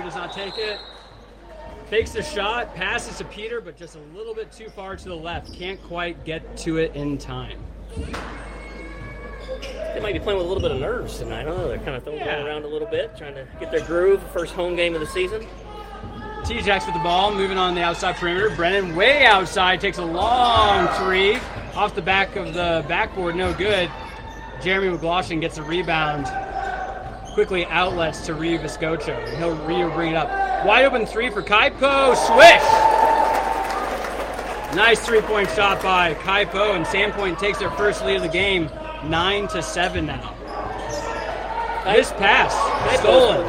does not take it. Fakes the shot, passes to Peter, but just a little bit too far to the left. Can't quite get to it in time. They might be playing with a little bit of nerves tonight. I don't know. They're kind of throwing it around a little bit, trying to get their groove. First home game of the season. T-Jacks with the ball, moving on the outside perimeter. Brennan way outside, takes a long three. Off the back of the backboard, no good. Jeremy McLaughlin gets a rebound. Quickly outlets to Rio Viscocho. He'll bring it up. Wide open three for Kaipo. Swish! Nice three-point shot by Kaipo, and Sandpoint takes their first lead of the game, 9-7 now. Nice pass, stolen.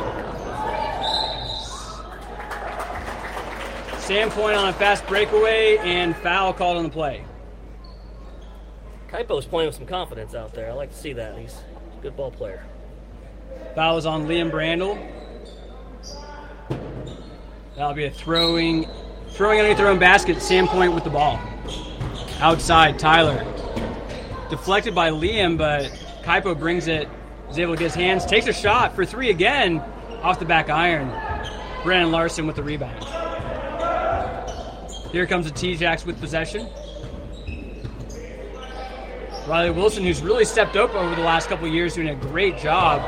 Sandpoint on a fast breakaway, and foul called on the play. Kaipo's playing with some confidence out there. I like to see that. He's a good ball player. Foul is on Liam Brandel. That'll be a throwing underneath their own basket. Sandpoint with the ball. Outside, Tyler. Deflected by Liam, but Kaipo brings it. Is able to get his hands. Takes a shot for three again. Off the back iron. Brandon Larson with the rebound. Here comes the T-Jacks with possession. Riley Wilson, who's really stepped up over the last couple of years, doing a great job.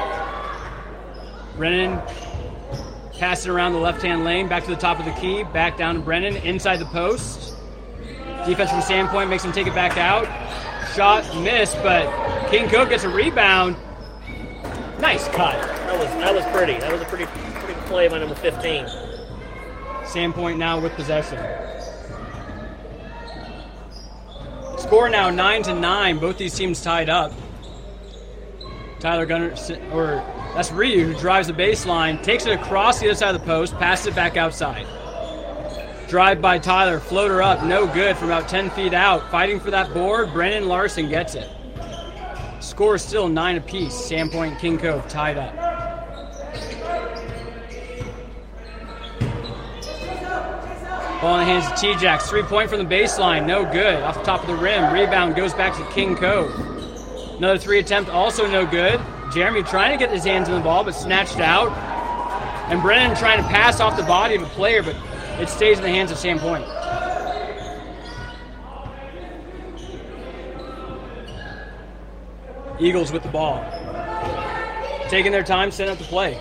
Brennan passes it around the left-hand lane, back to the top of the key, back down to Brennan, inside the post. Defense from Sandpoint makes him take it back out. Shot missed, but King Cove gets a rebound. Nice cut. That was pretty. That was a pretty play by number 15. Sandpoint now with possession. Score now 9-9. Both these teams tied up. Tyler Gunner, or that's Ryu, who drives the baseline, takes it across the other side of the post, passes it back outside. Drive by Tyler, floater up, no good from about 10 feet out. Fighting for that board, Brennan Larson gets it. Score is still 9 apiece. Sandpoint and King Cove tied up. Ball in the hands of T-Jacks. 3-point from the baseline. No good. Off the top of the rim. Rebound goes back to King Cove. Another three attempt. Also no good. Jeremy trying to get his hands on the ball, but snatched out. And Brennan trying to pass off the body of a player, but it stays in the hands of Sandpoint. Eagles with the ball. Taking their time, setting up the play.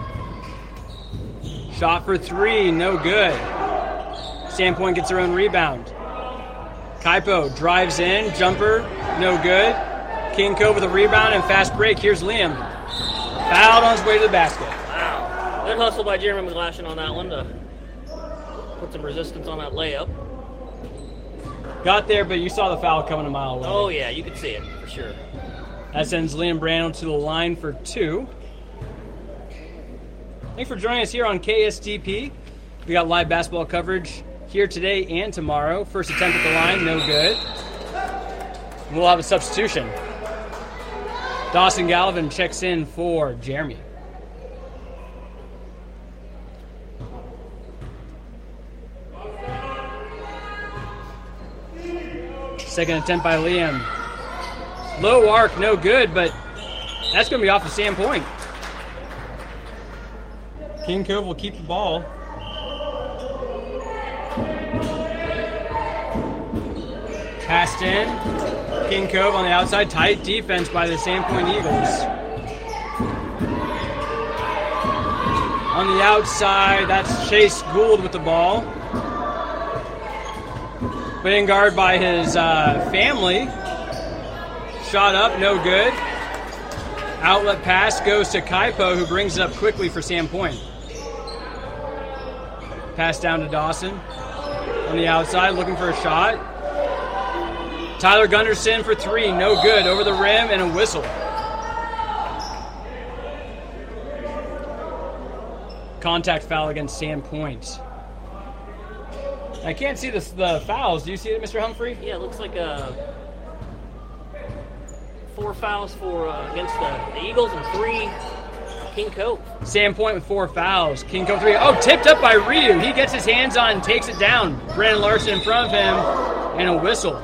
Shot for three. No good. Sandpoint gets their own rebound. Kaipo drives in, jumper, no good. King Cove with a rebound and fast break. Here's Liam. Fouled on his way to the basket. Wow. Good hustle by Jeremy McLaughlin on that one to put some resistance on that layup. Got there, but you saw the foul coming a mile away. Oh, yeah, you could see it for sure. That sends Liam Brandel to the line for two. Thanks for joining us here on KSTP. We got live basketball coverage here today and tomorrow. First attempt at the line, no good. And we'll have a substitution. Dawson Gallivan checks in for Jeremy. Second attempt by Liam. Low arc, no good, but that's going to be off the Sandpoint. King Cove will keep the ball. Passed in. King Cove on the outside. Tight defense by the Sandpoint Eagles. On the outside, that's Chase Gould with the ball. Put in guard by his family. Shot up, no good. Outlet pass goes to Kaipo, who brings it up quickly for Sandpoint. Pass down to Dawson. On the outside, looking for a shot. Tyler Gunderson for three, no good. Over the rim and a whistle. Contact foul against Sandpoint. I can't see the fouls. Do you see it, Mr. Humphrey? Yeah, it looks like 4 fouls for against the Eagles and 3 King Cove. Sandpoint with 4 fouls. King Cove 3. Oh, tipped up by Ryu. He gets his hands on and takes it down. Brandon Larson in front of him and a whistle.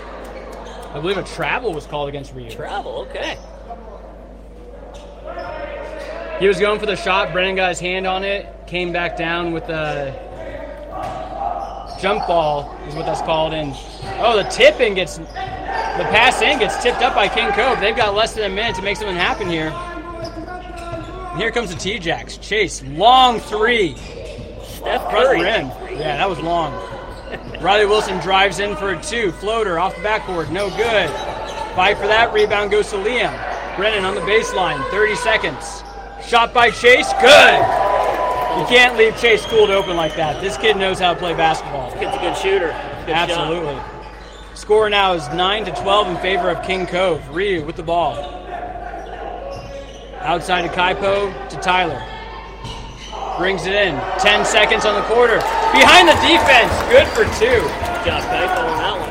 I believe a travel was called against Ryu. Travel, okay. He was going for the shot. Brennan got his hand on it, came back down with the jump ball is what that's called. And, the pass in gets tipped up by King Cove. They've got less than a minute to make something happen here. And here comes the T-Jacks. Chase, long three. Steph Curry. Rim. Yeah, that was long. Riley Wilson drives in for a 2. Floater off the backboard. No good. Fight for that. Rebound goes to Liam. Brennan on the baseline. 30 seconds. Shot by Chase. Good. You can't leave Chase cooled open like that. This kid knows how to play basketball. This kid's a good shooter. Good Absolutely. Shot. Score now is 9-12 in favor of King Cove. Ryu with the ball. Outside to Kaipo to Tyler. Brings it in. 10 seconds on the quarter. Behind the defense. Good for 2. Good job, Kaipo, on that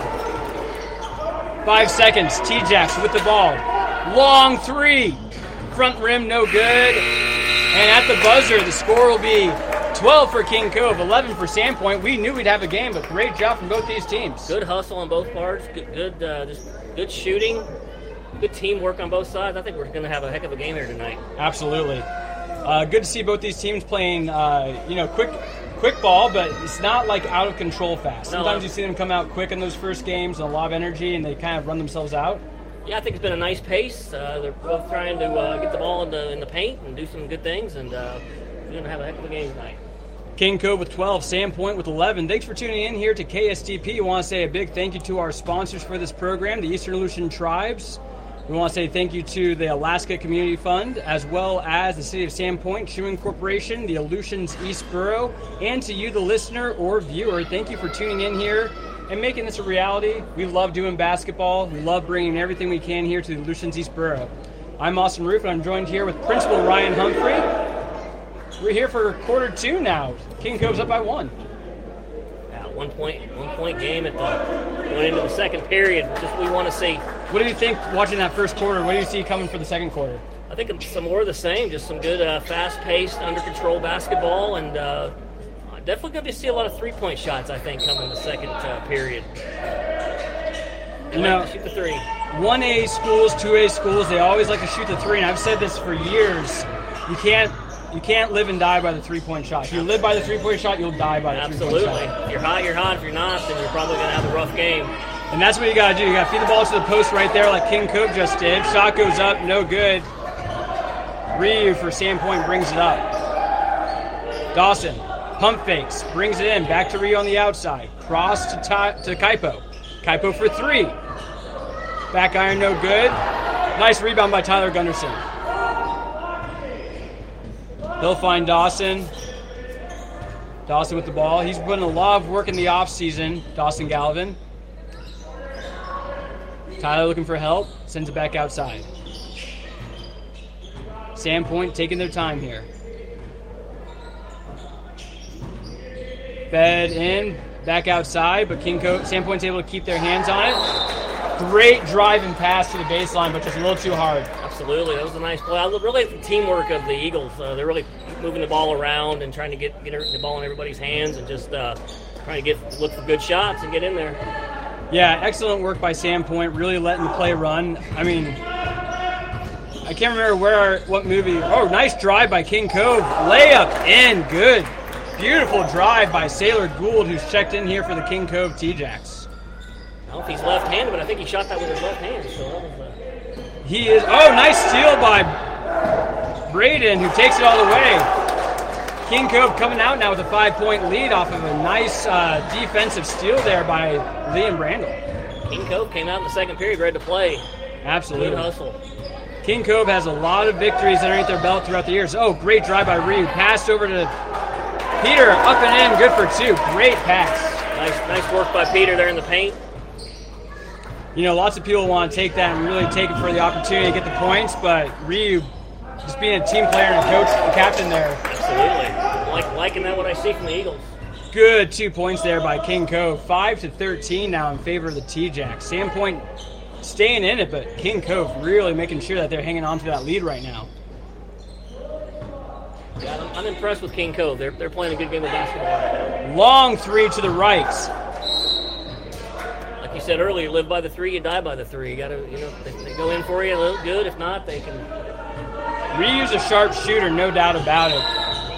one. 5 seconds. T-Jacks with the ball. Long 3. Front rim, no good. And at the buzzer, the score will be 12 for King Cove, 11 for Sandpoint. We knew we'd have a game, but great job from both these teams. Good hustle on both parts. Good shooting. Good teamwork on both sides. I think we're going to have a heck of a game here tonight. Absolutely. Good to see both these teams playing, quick ball, but it's not like out of control fast. Sometimes you see them come out quick in those first games and a lot of energy, and they kind of run themselves out. Yeah, I think it's been a nice pace. They're both trying to get the ball in the paint and do some good things, and we're going to have a heck of a game tonight. King Cove with 12, Sandpoint with 11. Thanks for tuning in here to KSTP. We want to say a big thank you to our sponsors for this program, the Eastern Aleutian Tribes. We want to say thank you to the Alaska Community Fund, as well as the City of Sandpoint, Chewing Corporation, the Aleutians East Borough, and to you, the listener or viewer. Thank you for tuning in here and making this a reality. We love doing basketball. We love bringing everything we can here to the Aleutians East Borough. I'm Austin Roof, and I'm joined here with Principal Ryan Humphrey. We're here for quarter 2 now. King Cove's up by 1. Yeah, one point game going into the second period. Just what we want to see. What do you think watching that first quarter? What do you see coming for the second quarter? I think it's some more of the same. Just some good, fast-paced, under-control basketball, and definitely going to see a lot of three-point shots, I think, coming in the second period. Shoot the 3. 1A schools, 2A schools, they always like to shoot the 3, and I've said this for years. You can't live and die by the three-point shot. If you live by the three-point shot, you'll die by the three-point shot. Absolutely. If you're hot, you're hot. If you're not, then you're probably going to have a rough game. And that's what you got to do. You got to feed the ball to the post right there like King Cove just did. Shot goes up, no good. Ryu for Sandpoint brings it up. Dawson, pump fakes, brings it in. Back to Ryu on the outside. Cross to Kaipo. Kaipo for 3. Back iron, no good. Nice rebound by Tyler Gunderson. He'll find Dawson. Dawson with the ball. He's putting a lot of work in the offseason, Dawson Galvin. Tyler looking for help. Sends it back outside. Sandpoint taking their time here. Fed in. Back outside, but Sandpoint's able to keep their hands on it. Great drive and pass to the baseline, but just a little too hard. Absolutely. That was a nice play. I really like the teamwork of the Eagles. They're really moving the ball around and trying to get the ball in everybody's hands and just trying to look for good shots and get in there. Yeah, excellent work by Sandpoint, really letting the play run. I mean, I can't remember what movie. Oh, nice drive by King Cove. Layup in, good. Beautiful drive by Sailor Gould, who's checked in here for the King Cove T-Jacks. I don't know if he's left-handed, but I think he shot that with his left hand. So that was, He is. Oh, nice steal by Braden, who takes it all the way. King Cove coming out now with a 5-point lead off of a nice defensive steal there by Liam Brandel. King Cove came out in the second period ready to play. Absolutely. Good hustle. King Cove has a lot of victories underneath their belt throughout the years. Oh, great drive by Ryu. Pass over to Peter, up and in, good for 2. Great pass. Nice work by Peter there in the paint. You know, lots of people want to take that and really take it for the opportunity to get the points, but Ryu, just being a team player and coach and captain there. Absolutely. Liking that, what I see from the Eagles. Good 2 points there by King Cove. 5-13 now in favor of the T-Jacks. Sandpoint staying in it, but King Cove really making sure that they're hanging on to that lead right now. Yeah, I'm impressed with King Cove. They're playing a good game of basketball. Long 3 to the right. Like you said earlier, you live by the 3, you die by the 3. You got to, if they go in for you, they look good. If not, they can Ryu's a sharp shooter, no doubt about it.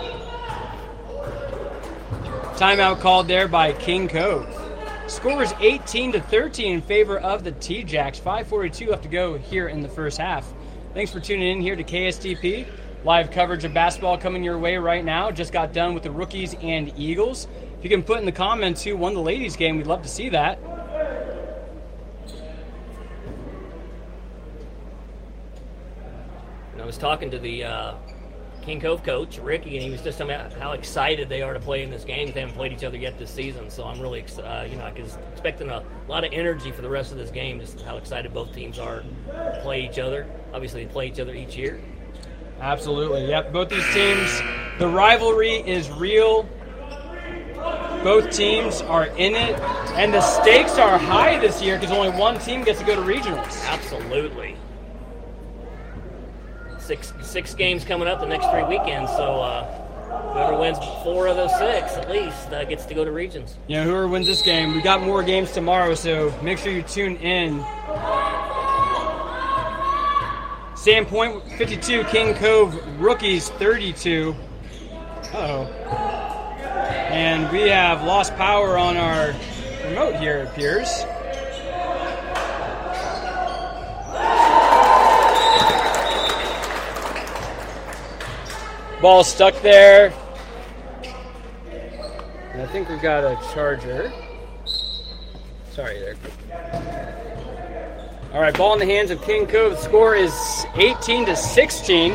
Timeout called there by King Cove. Score is 18-13 in favor of the T-Jacks. 5:42 left to go here in the first half. Thanks for tuning in here to KSTP. Live coverage of basketball coming your way right now. Just got done with the Rookies and Eagles. If you can put in the comments who won the ladies' game, we'd love to see that. I was talking to the King Cove coach, Ricky, and he was just talking about how excited they are to play in this game. They haven't played each other yet this season, so I'm really excited. I was expecting a lot of energy for the rest of this game, just how excited both teams are to play each other. Obviously, they play each other each year. Absolutely, yep. Both these teams, the rivalry is real. Both teams are in it, and the stakes are high this year because only one team gets to go to regionals. Absolutely. Six games coming up the next 3 weekends, so whoever wins 4 of those 6 at least gets to go to regions. Whoever wins this game, we got more games tomorrow, so make sure you tune in. Sandpoint 52, King Cove Rookies 32. Uh-oh. And we have lost power on our remote here, it appears. Ball stuck there. And I think we've got a charger. Sorry there. All right, ball in the hands of King Cove. The score is 18-16.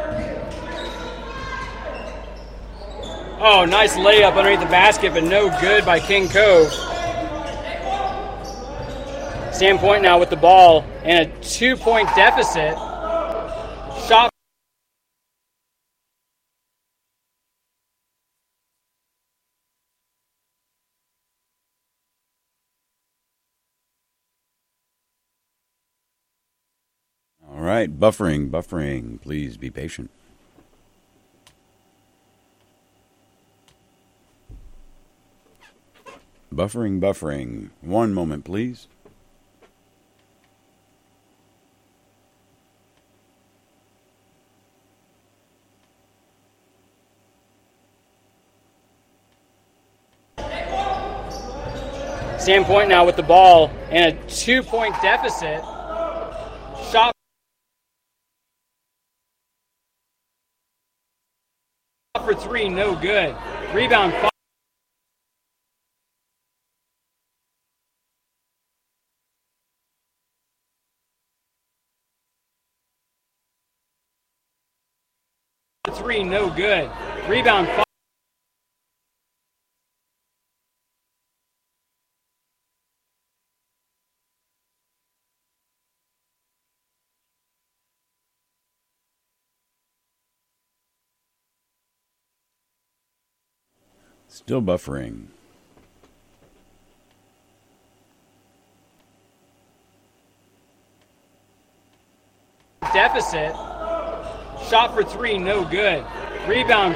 Oh, nice layup underneath the basket, but no good by King Cove. Sandpoint now with the ball and a 2-point deficit. Shot All right, buffering. Please be patient. Buffering. 1 moment, please. Sandpoint now with the ball and a 2-point deficit. Shot for 3, no good. Rebound. 3, no good. Rebound. Still buffering. Deficit. Shot for 3, no good. Rebound.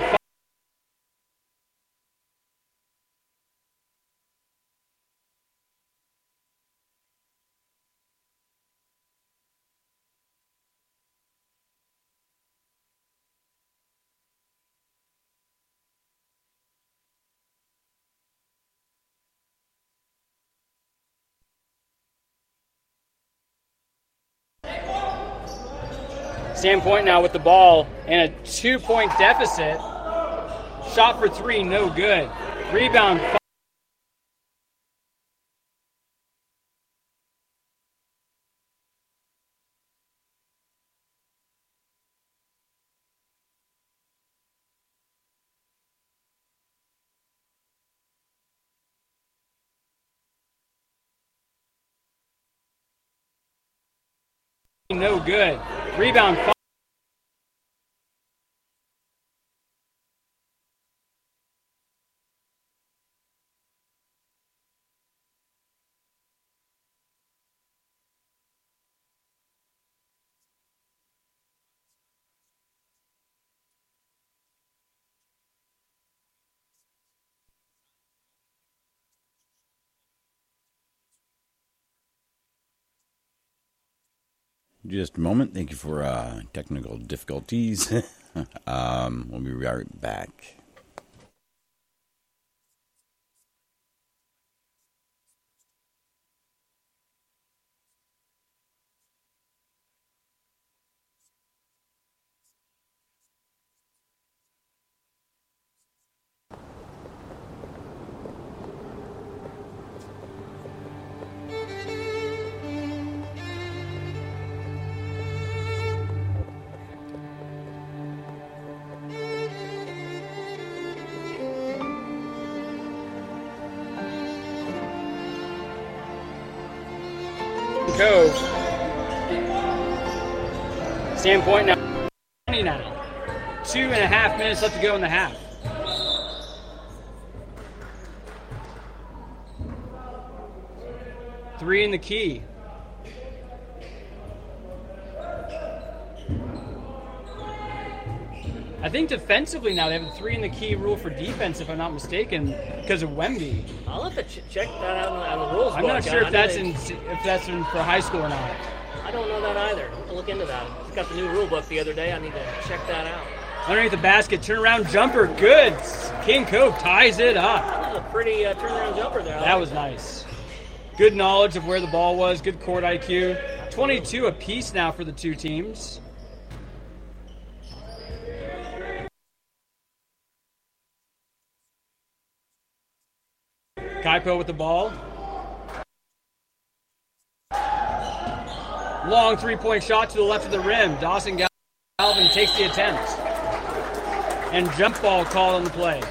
Sandpoint now with the ball and a 2-point deficit. Shot for 3, no good. Rebound. No good. Rebound. just a moment. Thank you for technical difficulties. We'll be right back. Cove. Sandpoint now 20 now. 2.5 minutes left to go in the half. Three in the key. I think defensively now they have a 3 in the key rule for defense, if I'm not mistaken, because of Wemby. I'll have to check that out on the rules book. I'm not sure if that's in for high school or not. I don't know that either. I'll have to look into that. I got the new rule book the other day. I need to check that out. Underneath the basket, turnaround jumper, good. King Cove ties it up. That was a pretty turnaround jumper there. That was nice. Good knowledge of where the ball was, good court IQ. 22 apiece now for the two teams. Kaipo with the ball. Long three-point shot to the left of the rim. Dawson Galvin takes the attempt. And jump ball called on the play.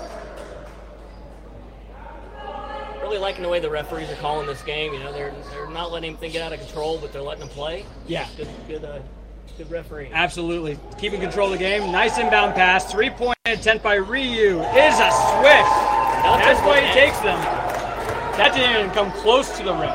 Really liking the way the referees are calling this game. You know, they're not letting anything get out of control, but they're letting them play. Yeah. Good referee. Absolutely. Keeping control of the game. Nice inbound pass. Three-point attempt by Ryu. Is a swish. That's why he takes them. That didn't even come close to the rim.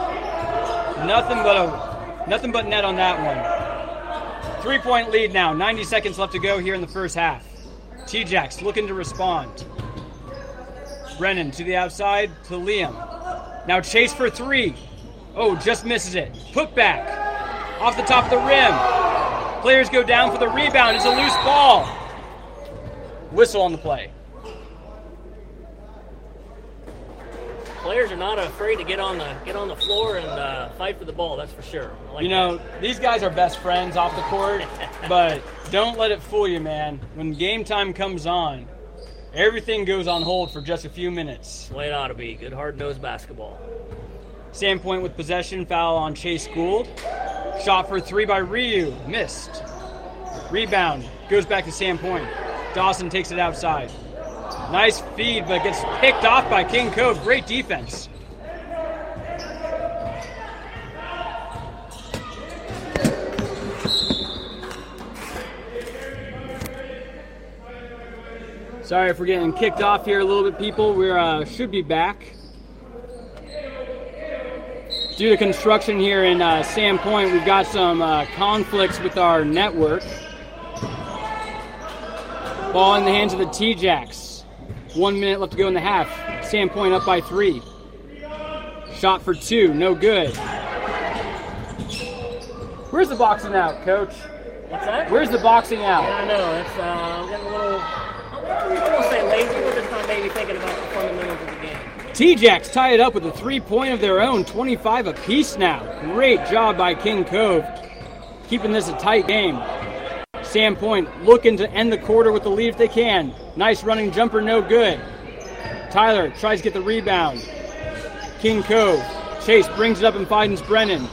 Nothing but net on that one. 3-point lead now. 90 seconds left to go here in the first half. T-Jacks looking to respond. Brennan to the outside to Liam. Now chase for three. Oh, just misses it. Put back. Off the top of the rim. Players go down for the rebound. It's a loose ball. Whistle on the play. Players are not afraid to get on the floor and fight for the ball. That's for sure. These guys are best friends off the court, but don't let it fool you, man. When game time comes on, everything goes on hold for just a few minutes. The way it ought to be. Good hard-nosed basketball. Sandpoint with possession, foul on Chase Gould. Shot for three by Ryu, missed. Rebound, goes back to Sandpoint. Dawson takes it outside. Nice feed, but gets picked off by King Cove. Great defense. Sorry if we're getting kicked off here a little bit, people. We should be back. Due to construction here in Sandpoint, we've got some conflicts with our network. Ball in the hands of the T-Jacks. 1 minute left to go in the half. Sandpoint up by 3. Shot for 2, no good. Where's the boxing out, Coach? What's that? Where's the boxing out? Yeah, I know. It's getting a little, I won't say lazy, we're just not maybe thinking about the fundamentals of the game. T-Jacks tie it up with a 3-point of their own, 25 apiece now. Great job by King Cove, keeping this a tight game. Sandpoint looking to end the quarter with the lead if they can. Nice running jumper, no good. Tyler tries to get the rebound. King Cove. Chase brings it up and finds Brennan.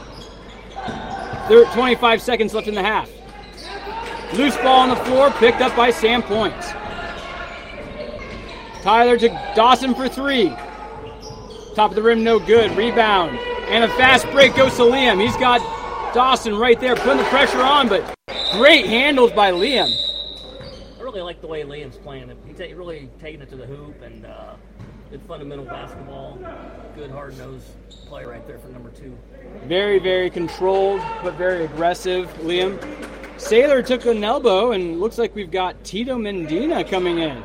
25 seconds left in the half. Loose ball on the floor, picked up by Sandpoint. Tyler to Dawson for 3. Top of the rim, no good. Rebound. And a fast break goes to Liam. He's got Dawson right there putting the pressure on, but great handles by Liam. I really like the way Liam's playing it. He's really taking it to the hoop and good fundamental basketball. Good hard-nosed play right there for number 2. Very, very controlled, but very aggressive, Liam. Saylor took an elbow, and looks like we've got Tito Mendina coming in.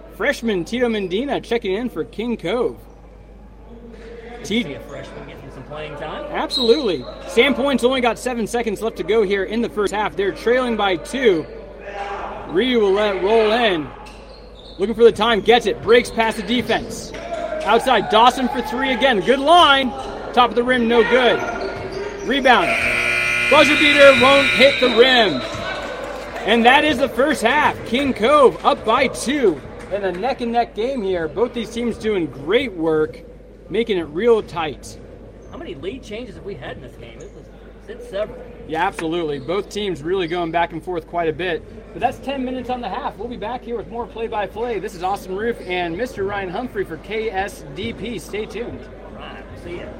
Freshman Tito Mendina checking in for King Cove. Be a freshman getting some playing time. Absolutely. Sandpoint's only got 7 seconds left to go here in the first half. They're trailing by 2. Ryu will let it roll in. Looking for the time, gets it, breaks past the defense. Outside, Dawson for 3 again. Good line. Top of the rim, no good. Rebound. Buzzer beater won't hit the rim. And that is the first half. King Cove up by 2 in a neck-and-neck game here. Both these teams doing great work, making it real tight. How many lead changes have we had in this game? It's several. Yeah, absolutely. Both teams really going back and forth quite a bit. But that's 10 minutes on the half. We'll be back here with more play-by-play. This is Austin Roof and Mr. Ryan Humphrey for KSDP. Stay tuned. All right, see ya.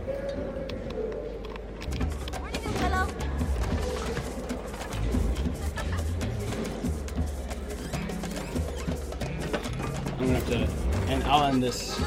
Hello. I'm going to have to, and I'll end this.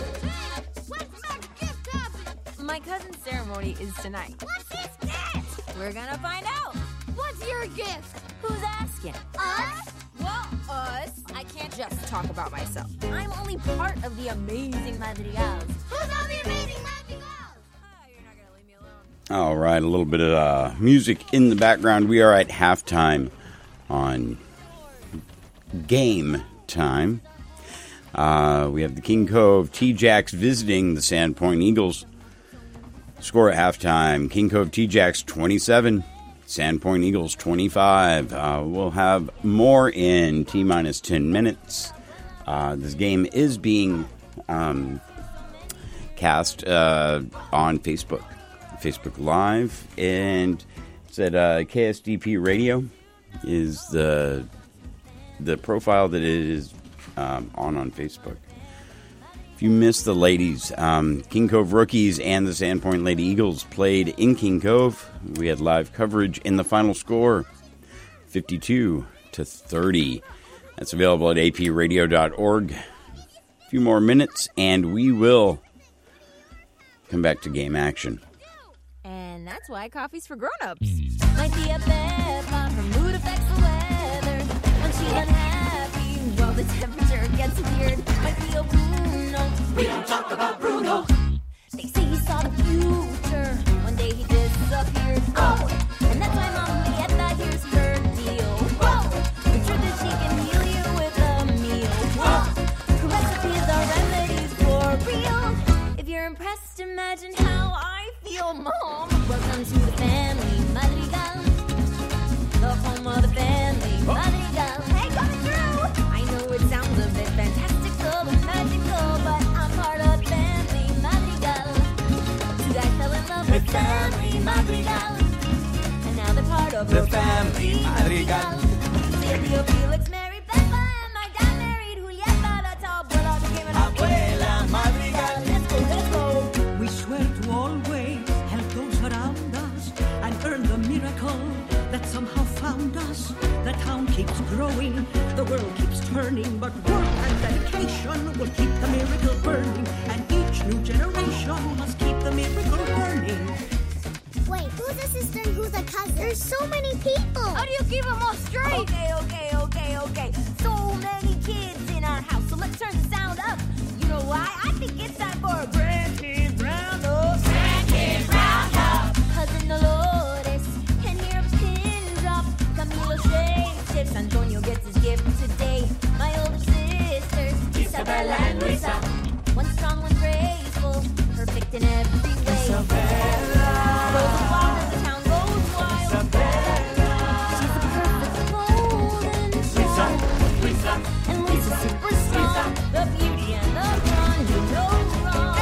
My cousin's ceremony is tonight. What's his gift? We're gonna find out. What's your gift? Who's asking? Us? Well, us. I can't just talk about myself. I'm only part of the amazing Madrigals. Who's all the amazing Madrigals? You're not gonna leave me alone. All right, a little bit of music in the background. We are at halftime on Game Time. We have the King Cove T-Jacks visiting the Sandpoint Eagles. Score at halftime, King Cove T-Jacks 27, Sandpoint Eagles 25. We'll have more in T-minus 10 minutes. This game is being cast on Facebook Live, and it's at KSDP Radio is the profile that it is on Facebook. If you missed the ladies, King Cove Rookies and the Sandpoint Lady Eagles played in King Cove. We had live coverage in the final score, 52-30. That's available at apradio.org. A few more minutes, and we will come back to game action. And that's why coffee's for grown-ups. Might be a bad mom, her mood affects the weather. When she's unhappy, well, the temperature gets weird. Might be a Bruno. We don't talk about Bruno. They say he saw the future. One day he disappeared. Oh, and that's why Mom Julieta, here's her deal. Whoa, the truth is she can heal you with a meal. Whoa, her recipes are remedies for real. If you're impressed, imagine how I feel, Mom. Welcome to the family, Madrigal. The home of the family, Madrigal. Hey, coming through! I know it sounds a bit fantastical and magical, but I'm part of the family, Madrigal. Two guys fell in love with family, Madrigal. And now they're part of the family, Madrigal. Silvio, Felix, Mary, Pepa, and my dad married Julieta. That's how Abuela became an Abuela Madrigal. Let's go. We swear to always help those around us and earn the miracle that somehow found us. The town keeps growing, the world keeps turning, but work and dedication will keep the miracle burning, and each new generation must keep the miracle burning. Wait, who's a sister and who's a cousin? There's so many people. How do you keep them all straight? Okay. So many kids in our house, so let's turn the sound up. You know why? I think it's time for a grandkids roundup. Grandkids roundup. Cousin Dolores can hear a pin drop. Camilo shakes hips. Antonio gets his gift today. My older sisters, Isabella and Luisa. One strong, one graceful, perfect in every way. Isabella. Rosa Parks, the town goes wild. Isabella. She's the perfect golden Luisa. And Luisa's superstar. The beauty and the fun, you know wrong.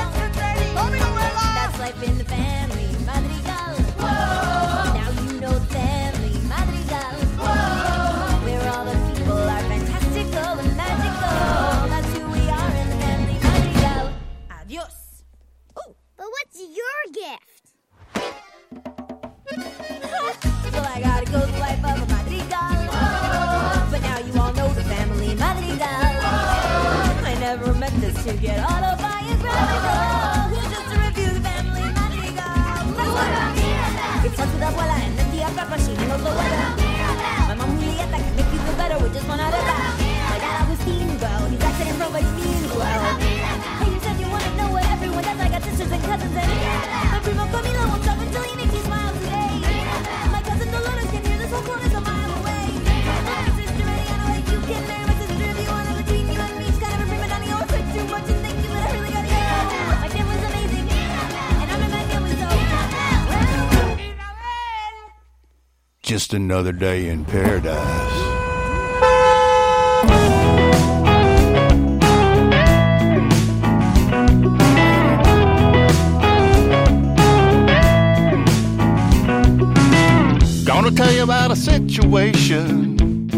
That's life in the family, Madrigal. Whoa. Now you know the family, Madrigal. Whoa. Where all the people are fantastical and magical. That's who we are in the family, Madrigal. Adios. Ooh. But what's your gift? Well, I gotta go the life of a Madrigal. Whoa. But now you all know the family, Madrigal. Whoa. I never meant this to get autobiographical. We're just to review the family, Madrigal. It starts with Abuela and then Tia Pepa, she knows the weather. My mom Julieta can make you feel better with just one out of that. My dad Agustin, well, he's acting pro but mean well. Hey, you said you wanna know what everyone does. I got sisters and cousins and my primo just another day in paradise. Gonna tell you about a situation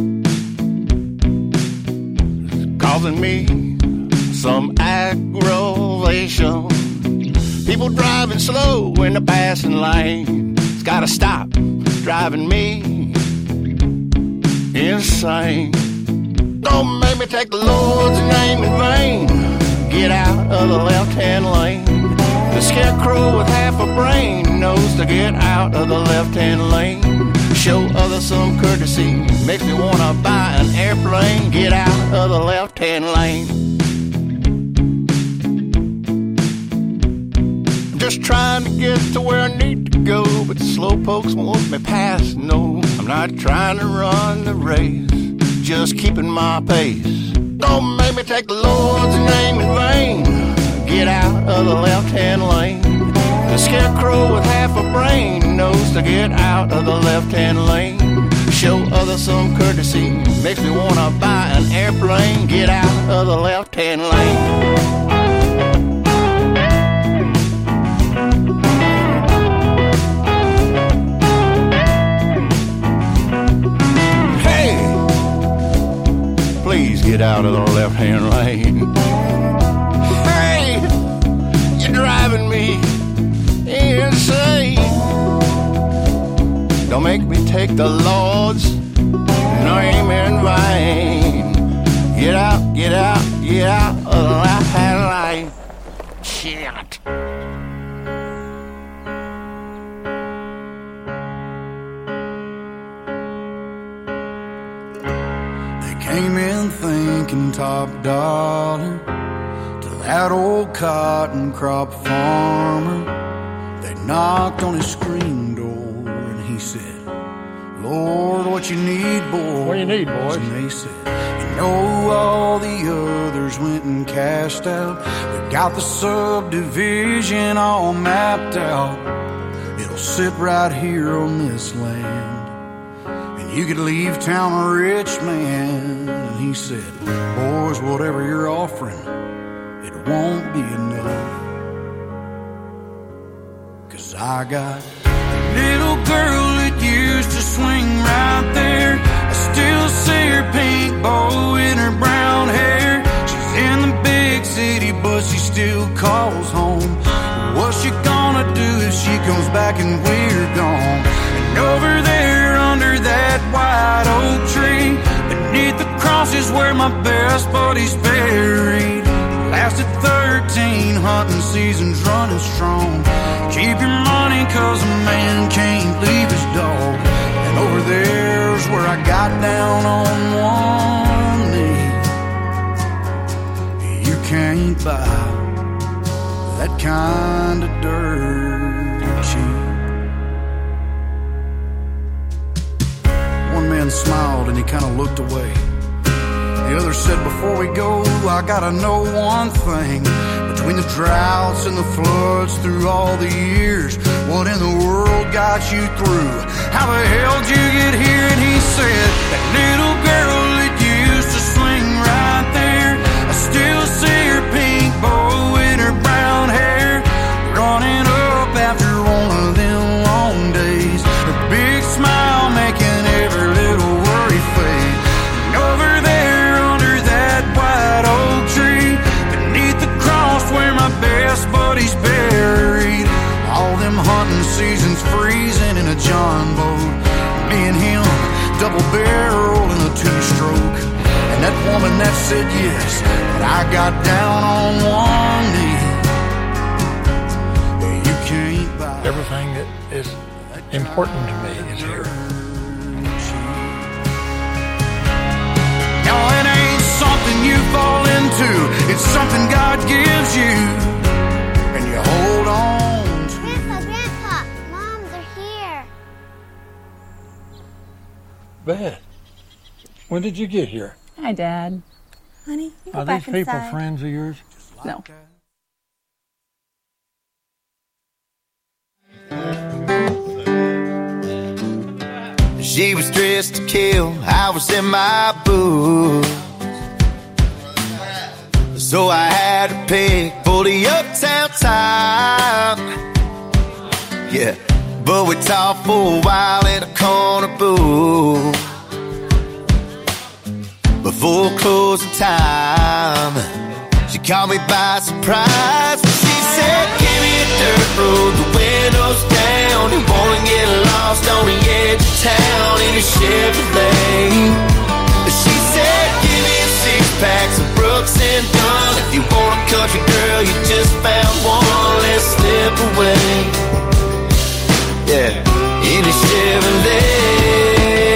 causing me some aggravation. People driving slow in the passing lane. It's gotta stop driving me insane. Don't make me take the Lord's name in vain. Get out of the left-hand lane. The scarecrow with half a brain knows to get out of the left-hand lane. Show others some courtesy, makes me wanna buy an airplane. Get out of the left-hand lane. I'm just trying to get to where I need to go, but the slowpokes won't let me pass. No, I'm not trying to run the race, just keeping my pace. Don't make me take the Lord's name in vain. Get out of the left-hand lane. The scarecrow with half a brain knows to get out of the left-hand lane. Show others some courtesy, makes me wanna buy an airplane. Get out of the left-hand lane. Hey, please get out of the left-hand lane. Hey, you're driving me insane. Don't make me take the Lord's name in vain. Get out, get out, get out of the left-hand lane. Shit. They came in thinking top dollar to that old cotton crop farmer. They knocked on his screen door and he said, Lord, what you need, boys? What do you need, boys? And they said, you know all the others went and cashed out. We got the subdivision all mapped out. It'll sit right here on this land, and you could leave town a rich man. And he said, boys, whatever you're offering, it won't be enough. 'Cause I got a little girl that used to swing right there. I still see her pink bow in her brown hair. She's in the big city, but she still calls home. What's she gonna do if she comes back and we're gone? And over there under that white oak tree, beneath the cross is where my best buddy's buried. Lasted 13 hunting seasons running strong. Keep your money 'cause a man can't leave his dog. And over there's where I got down on one knee. You can't buy that kind of dirt cheap. One man smiled and he kind of looked away. The other said, before we go, I gotta know one thing. Between the droughts and the floods through all the years, what in the world got you through? How the hell did you get here? And he said, that little girl that used to swing right there, I still see her pink bow in her brown hair, running up after one of them long days. Her big smile making every little worry fade. And over there white oak tree, beneath the cross where my best buddy's buried. All them hunting seasons freezing in a John boat. Me and him, double barrel in a two-stroke. And that woman that said yes, but I got down on one knee. You can't buy everything that is important to me is here. Now it ain't something you fall into, it's something God gives you, and you hold on to. Grandpa, Mom, they're here. Beth, when did you get here? Hi, Dad. Honey, you go Are back these people inside. friends of yours? No. She was dressed to kill, I was in my boots. So I had to pick for the uptown time. Yeah, but we talked for a while in a corner booth. Before closing time, she caught me by surprise. She said, give me a dirt road, the windows down. You wanna get lost on the edge of town in a Chevrolet. She said, give me a six-pack, some Brooks and Dunn. If you want a country girl, you just found one. Let's slip away. Yeah, in a Chevrolet.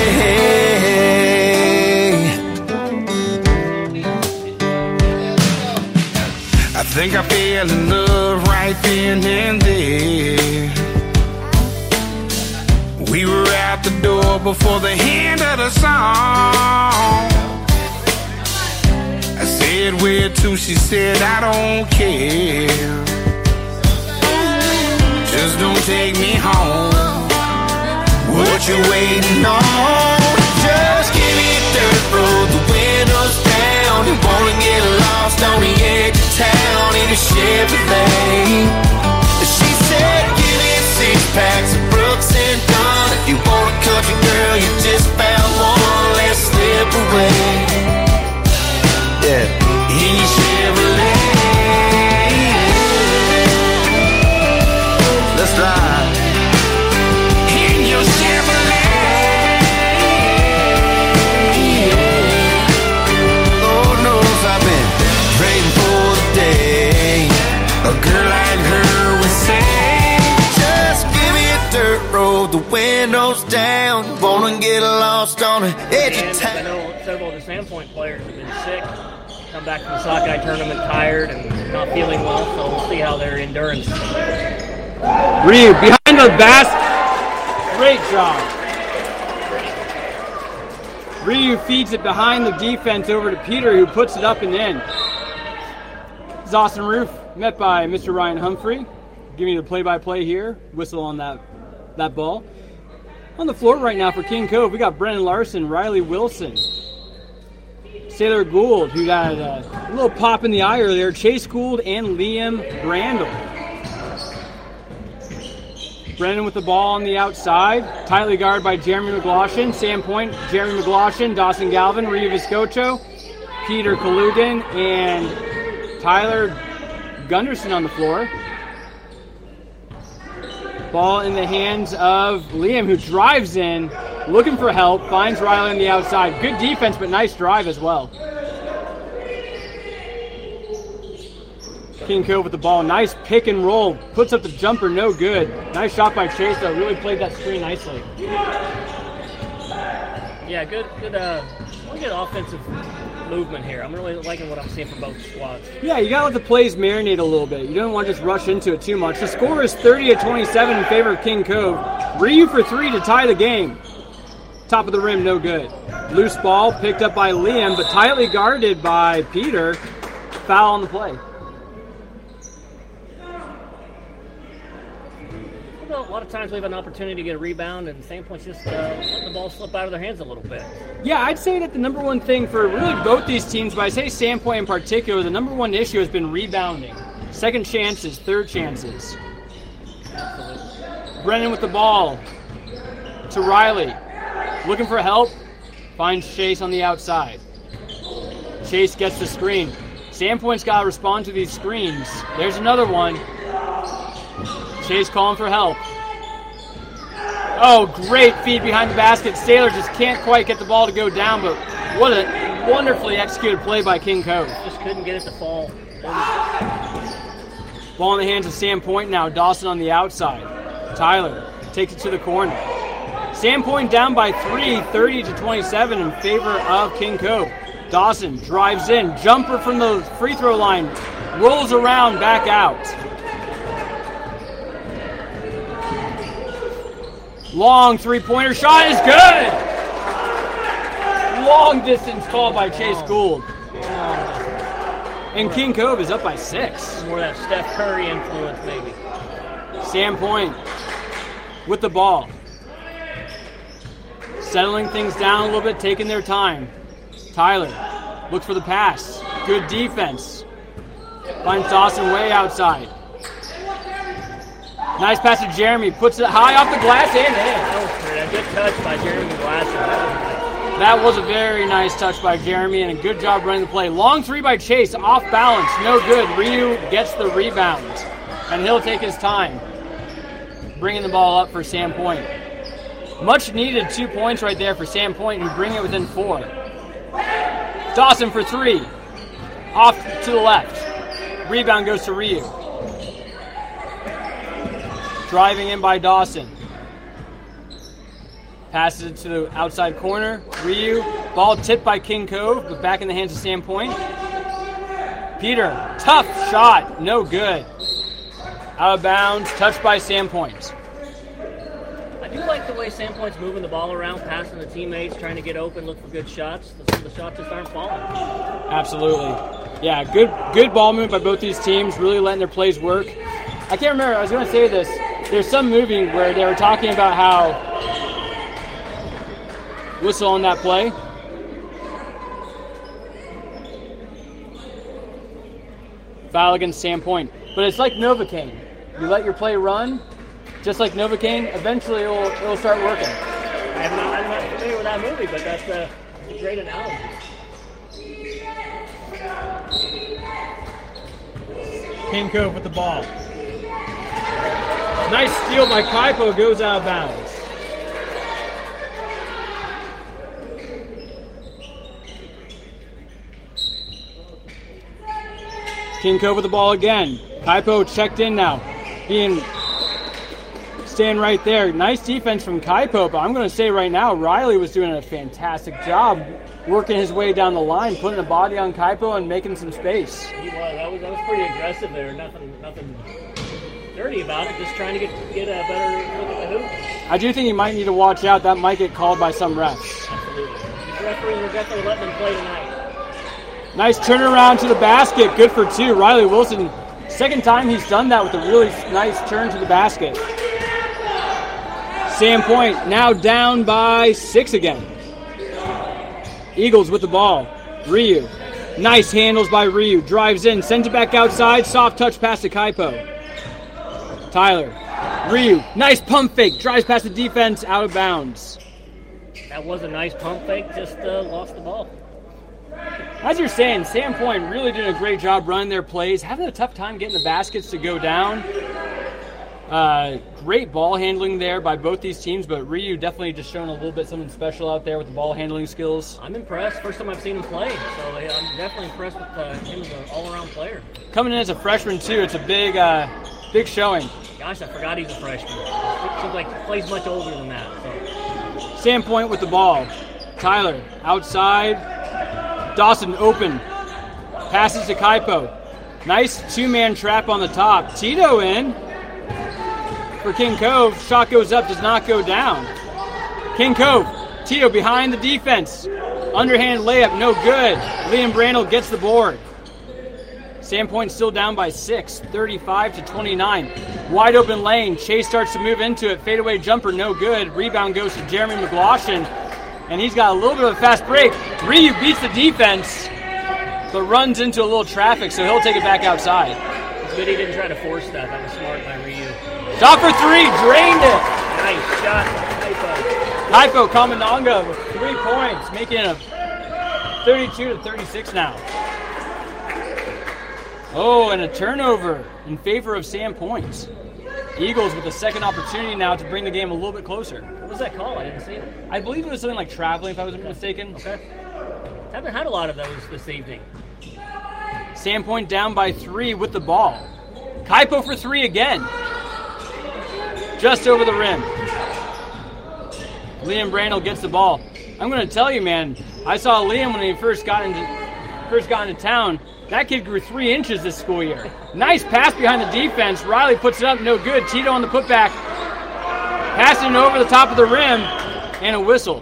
I think I fell in love right then and there. We were out the door before the end of the song. I said, where to? She said, I don't care. Just don't take me home. What you waiting on? Just give me a dirt road, the windows down. You wanna get lost on the edge of town in a Chevrolet. She said, give me a six-pack, some Brooks and Dunn. If you want a country girl, you just found one. Let's slip away. Yeah, in your Chevrolet. Let's ride. In your Chevrolet. Lord knows I've been praying for the day a girl like her would say, just give me a dirt road, the windows down. Wanna get lost on the edge of town. I know several of the Sandpoint players have been sick, come back from the sockeye tournament tired and not feeling well, so we'll see how their endurance. Ryu behind the basket. Great job. Ryu feeds it behind the defense over to Peter, who puts it up and in. This is Austin Roof, met by Mr. Ryan Humphrey. Giving you the play-by-play here. Whistle on that ball. On the floor right now for King Cove, we got Brennan Larson, Riley Wilson, Sailor Gould, who got a little pop in the eye earlier, Chase Gould, and Liam Brandel. Brennan with the ball on the outside, tightly guarded by Jeremy McLaughlin. Sandpoint, Jeremy McLaughlin, Dawson Galvin, Rio Viscocho, Peter Kalugan, and Tyler Gunderson on the floor. Ball in the hands of Liam, who drives in, looking for help, finds Riley on the outside. Good defense, but nice drive as well. King Cove with the ball. Nice pick and roll. Puts up the jumper, no good. Nice shot by Chase, though. Really played that screen nicely. Yeah, good offensive movement here. I'm really liking what I'm seeing from both squads. Yeah, you got to let the plays marinate a little bit. You don't want to just rush into it too much. The score is 30-27 in favor of King Cove. Ryu for three to tie the game. Top of the rim, no good. Loose ball picked up by Liam, but tightly guarded by Peter. Foul on the play. A lot of times we have an opportunity to get a rebound, and Sandpoint's just letting the ball slip out of their hands a little bit. Yeah, I'd say that the number one thing for really both these teams, but I say Sandpoint in particular, the number one issue has been rebounding. Second chances, third chances. Brennan with the ball to Riley. Looking for help. Finds Chase on the outside. Chase gets the screen. Sandpoint's got to respond to these screens. There's another one. Chase calling for help. Oh, great feed behind the basket. Sailor just can't quite get the ball to go down, but what a wonderfully executed play by King Cove. Just couldn't get it to fall. Ball in the hands of Sandpoint now. Dawson on the outside. Tyler takes it to the corner. Sandpoint down by 3, 30-27 in favor of King Cove. Dawson drives in. Jumper from the free throw line. Rolls around, back out. Long three-pointer shot is good. Long distance call by Chase Gould. And King Cove is up by 6. More of that Steph Curry influence, maybe. Sandpoint with the ball. settling things down a little bit, taking their time. Tyler looks for the pass. Good defense. Finds Dawson way outside. Nice pass to Jeremy. Puts it high off the glass and in. Good touch by Jeremy Glasser. That was a very nice touch by Jeremy and a good job running the play. Long three by Chase. Off balance. No good. Ryu gets the rebound. And he'll take his time. Bringing the ball up for Sandpoint. Much needed 2 points right there for Sandpoint, who bring it within 4. Dawson for 3. Off to the left. Rebound goes to Ryu. Driving in by Dawson. Passes it to the outside corner. Ryu. Ball tipped by King Cove, but back in the hands of Sandpoint. Peter. Tough shot. No good. Out of bounds. Touched by Sandpoint. I do like the way Sandpoint's moving the ball around, passing the teammates, trying to get open, look for good shots. Some of the shots just aren't falling. Absolutely. Yeah, good ball movement by both these teams, really letting their plays work. I can't remember, I was going to say this. There's some movie where they were talking about how whistle on that play. Foul against Sandpoint. But it's like Novocaine. You let your play run, just like Novocaine, eventually it'll start working. I'm not familiar with that movie, but that's a great analogy. King Cove with the ball. Nice steal by Kaipo, goes out of bounds. King Cove with the ball again. Kaipo checked in now. Staying right there. Nice defense from Kaipo, but I'm going to say right now, Riley was doing a fantastic job working his way down the line, putting a body on Kaipo and making some space. He was. That was pretty aggressive there. Nothing dirty about it. Just trying to get a better look at the hoop. I do think you might need to watch out. That might get called by some refs. Absolutely. The referee will definitely let them play tonight. Nice turnaround to the basket. Good for 2. Riley Wilson, second time he's done that with a really nice turn to the basket. Sandpoint now down by 6 again. Eagles with the ball. Ryu. Nice handles by Ryu. Drives in, sends it back outside. Soft touch pass to Kaipo. Tyler. Ryu. Nice pump fake. Drives past the defense. Out of bounds. That was a nice pump fake. Just lost the ball. As you're saying, Sandpoint really doing a great job running their plays. Having a tough time getting the baskets to go down. Great ball handling there by both these teams, but Ryu definitely just showing a little bit something special out there with the ball handling skills. I'm impressed. First time I've seen him play, so I'm definitely impressed with him as an all-around player. Coming in as a freshman, too, it's a big showing. Gosh, I forgot he's a freshman. It seems like he plays much older than that. So. Sandpoint with the ball. Tyler outside. Dawson open. Passes to Kaipo. Nice two-man trap on the top. Tito in. For King Cove, shot goes up, does not go down. King Cove, Tito behind the defense. Underhand layup, no good. Liam Brandel gets the board. Sandpoint still down by 6, 35-29. Wide open lane, Chase starts to move into it. Fadeaway jumper, no good. Rebound goes to Jeremy McLaughlin, and he's got a little bit of a fast break. Ryu beats the defense, but runs into a little traffic, so he'll take it back outside. It's good he didn't try to force that. That was smart by Ryu. Shot for 3, drained it. Nice shot by Kaipo Kamananga with 3 points, making it a 32-36 now. Oh, and a turnover in favor of Sandpoint. Eagles with a second opportunity now to bring the game a little bit closer. What was that call? I didn't see it. I believe it was something like traveling, if I wasn't mistaken. Okay. Haven't had a lot of those this evening. Sandpoint down by 3 with the ball. Kaipo for 3 again. Just over the rim. Liam Brandel gets the ball. I'm going to tell you, man, I saw Liam when he first got into town. That kid grew 3 inches this school year. Nice pass behind the defense. Riley puts it up, no good. Tito on the putback. Passing it over the top of the rim, and a whistle.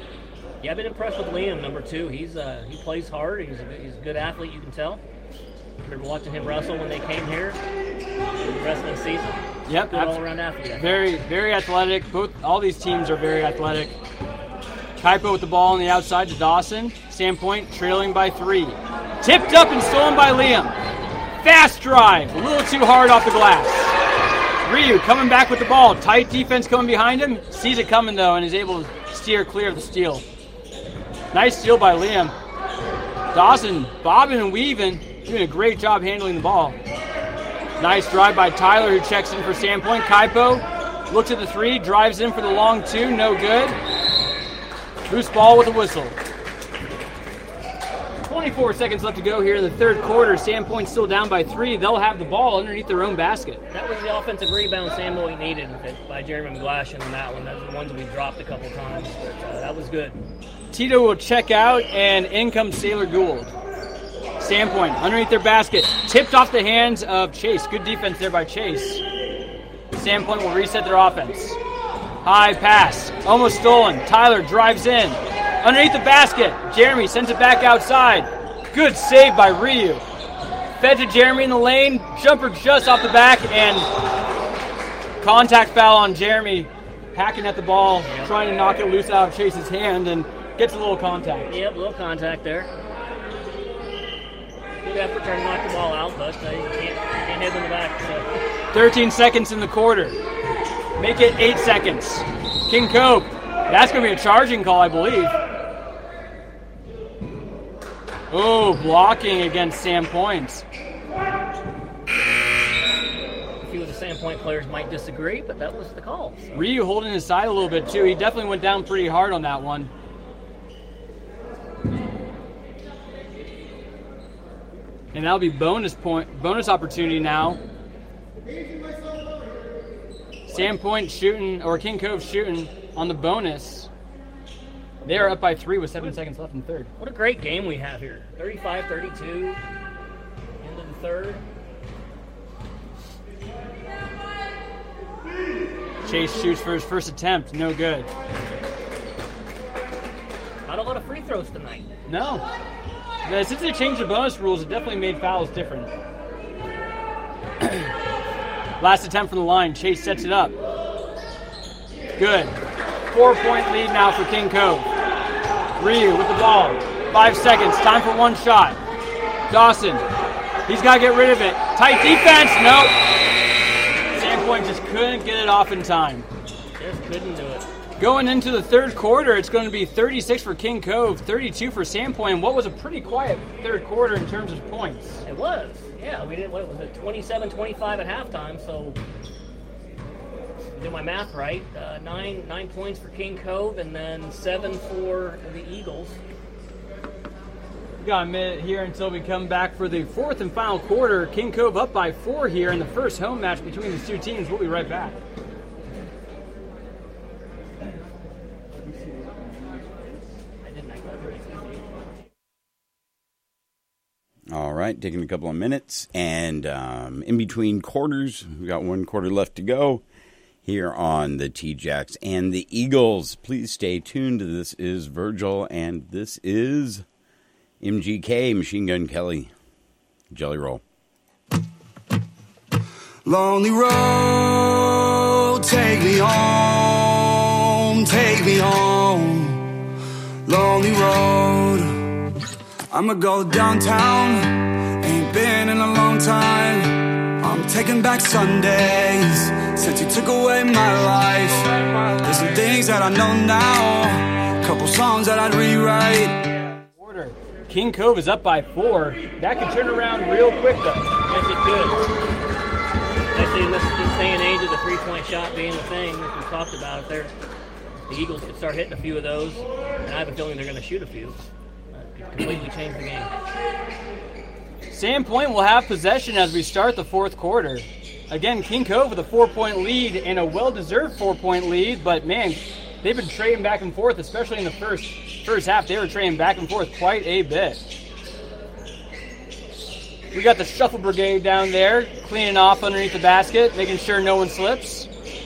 Yeah, I've been impressed with Liam, number 2. He plays hard. He's a good athlete, you can tell. Remember watching him wrestle when they came here the rest of the season? Yep. Good all-around athlete. Very, very athletic. All these teams are very athletic. Kaipo with the ball on the outside to Dawson. Sandpoint trailing by 3. Tipped up and stolen by Liam. Fast drive. A little too hard off the glass. Ryu coming back with the ball. Tight defense coming behind him. Sees it coming, though, and is able to steer clear of the steal. Nice steal by Liam. Dawson bobbing and weaving. Doing a great job handling the ball. Nice drive by Tyler, who checks in for Sandpoint. Kaipo looks at the 3, drives in for the long 2, no good. Loose ball with a whistle. 24 seconds left to go here in the third quarter. Sandpoint still down by 3. They'll have the ball underneath their own basket. That was the offensive rebound Sandpoint needed by Jeremy McGlash in that one. That's the ones we dropped a couple times, but that was good. Tito will check out, and in comes Sailor Gould. Sandpoint underneath their basket. Tipped off the hands of Chase. Good defense there by Chase. Sandpoint will reset their offense. High pass. Almost stolen. Tyler drives in. Underneath the basket. Jeremy sends it back outside. Good save by Ryu. Fed to Jeremy in the lane. Jumper just off the back, and contact foul on Jeremy. Hacking at the ball, trying to knock it loose out of Chase's hand, and gets a little contact. Yep, a little contact there. Good effort trying to knock the ball out, but they can't hit in the back. So. 13 seconds in the quarter. Make it 8 seconds. King Cove. That's going to be a charging call, I believe. Oh, blocking against Sandpoint. A few of the Sandpoint players might disagree, but that was the call. So. Ryu holding his side a little bit, too. He definitely went down pretty hard on that one. And that'll be bonus opportunity now. Sandpoint shooting, or King Cove shooting on the bonus. They are up by 3 with 7 seconds left in the third. What a great game we have here. 35-32, end of the third. Chase shoots for his first attempt, no good. Not a lot of free throws tonight. No. Since they changed the bonus rules, it definitely made fouls different. Last attempt from the line. Chase sets it up. Good. 4-point lead now for King Cove. Ryu with the ball. 5 seconds. Time for one shot. Dawson. He's got to get rid of it. Tight defense. Nope. Sandpoint just couldn't get it off in time. Just couldn't do it. Going into the third quarter, it's going to be 36 for King Cove, 32 for Sandpoint. What was a pretty quiet third quarter in terms of points. It was. Yeah, we did, what was it, 27-25 at halftime, so do my math right, 9 points for King Cove and then 7 for the Eagles. We got a minute here until we come back for the fourth and final quarter. King Cove up by 4 here in the first home match between these two teams. We'll be right back. All right, taking a couple of minutes, and in between quarters, we got 1 quarter left to go here on the T-Jacks and the Eagles. Please stay tuned. This is Virgil, and this is MGK, Machine Gun Kelly, Jelly Roll. Lonely road, take me home, take me home. Lonely road, I'ma go downtown, ain't been in a long time. I'm taking back Sundays, since you took away my life. There's some things that I know now, couple songs that I'd rewrite. Order. King Cove is up by 4. That could turn around real quick, though. Yes, it could. Especially in this day and age of the three-point shot being the thing that we talked about. If the Eagles could start hitting a few of those, and I have a feeling they're going to shoot a few. Completely change the game. Sandpoint will have possession as we start the fourth quarter. Again, King Cove with a 4-point lead and a well-deserved 4-point lead, but man, they've been trading back and forth, especially in the first half. They were trading back and forth quite a bit. We got the Shuffle Brigade down there, cleaning off underneath the basket, making sure no one slips.